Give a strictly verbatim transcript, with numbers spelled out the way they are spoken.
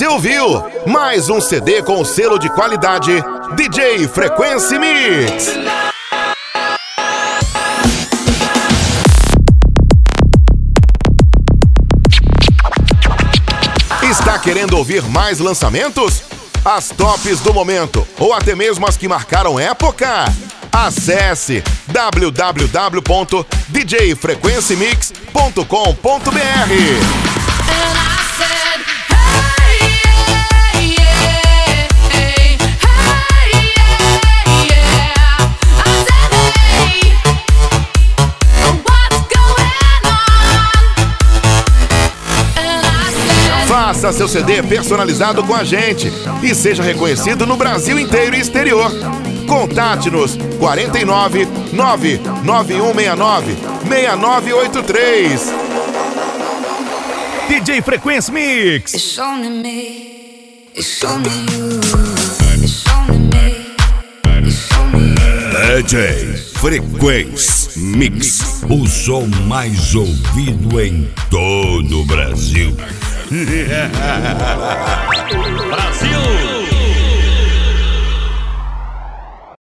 Você ouviu mais um C D com o selo de qualidade D J Frequency Mix. Está querendo ouvir mais lançamentos? As tops do momento ou até mesmo as que marcaram época? Acesse w w w ponto d j frequency mix ponto com ponto b r. Faça seu C D personalizado com a gente e seja reconhecido no Brasil inteiro e exterior. Contate-nos quarenta e nove, nove nove um seis nove, seis nove oito três. D J Frequency Mix. It's only me, it's only you, it's only me, it's only you. D J Frequency Mix, o som mais ouvido em todo o Brasil. Brasil!